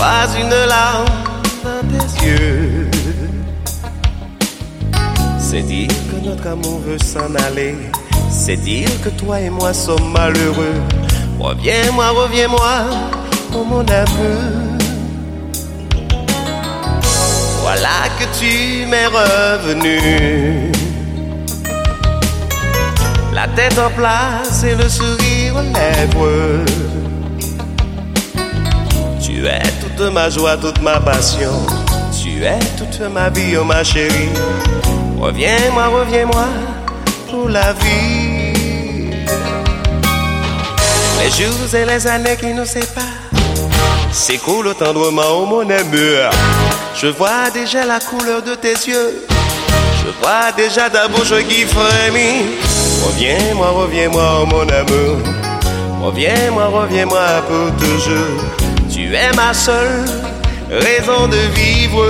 vois une larme dans tes yeux. C'est dire que notre amour veut s'en aller. C'est dire que toi et moi sommes malheureux. Reviens-moi, reviens-moi, oh mon amour. Voilà que tu m'es revenu. La tête en place et le sourire aux lèvres. Tu es toute ma joie, toute ma passion. Tu es toute ma vie, oh ma chérie. Reviens-moi, reviens-moi pour la vie. Les jours et les années qui nous séparent s'écoulent tendrement, oh mon amour. Je vois déjà la couleur de tes yeux. Je vois déjà ta bouche qui frémit. Reviens-moi, reviens-moi, oh mon amour. Reviens-moi, reviens-moi pour toujours. Tu es ma seule raison de vivre.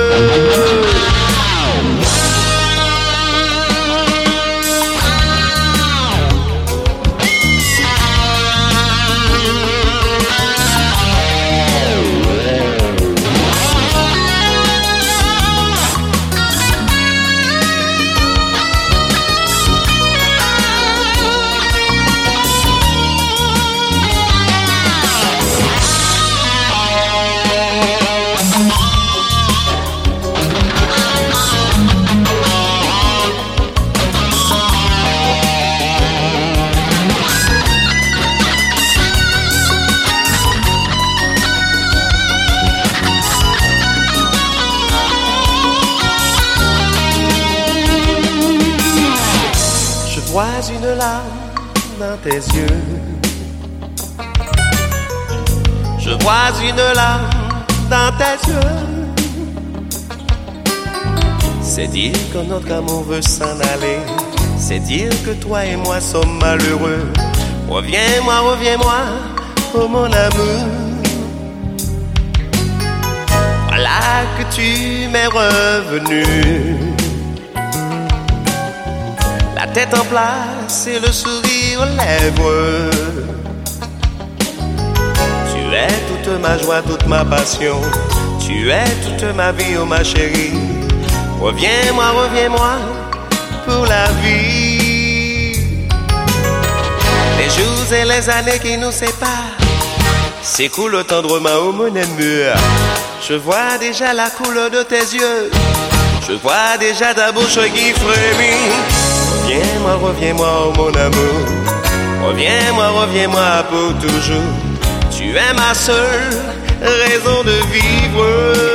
Je vois une larme dans tes yeux. Je vois une larme dans tes yeux. C'est dire que notre amour veut s'en aller. C'est dire que toi et moi sommes malheureux. Reviens-moi, reviens-moi, oh mon amour. Voilà que tu m'es revenu. La tête en place et le sourire aux lèvres. Tu es toute ma joie, toute ma passion. Tu es toute ma vie, oh ma chérie. Reviens-moi, reviens-moi pour la vie. Les jours et les années qui nous séparent s'écoulent tendrement, oh mon amour. Je vois déjà la couleur de tes yeux. Je vois déjà ta bouche qui frémit. Reviens-moi, reviens-moi, oh mon amour. Reviens-moi, reviens-moi pour toujours. Tu es ma seule raison de vivre.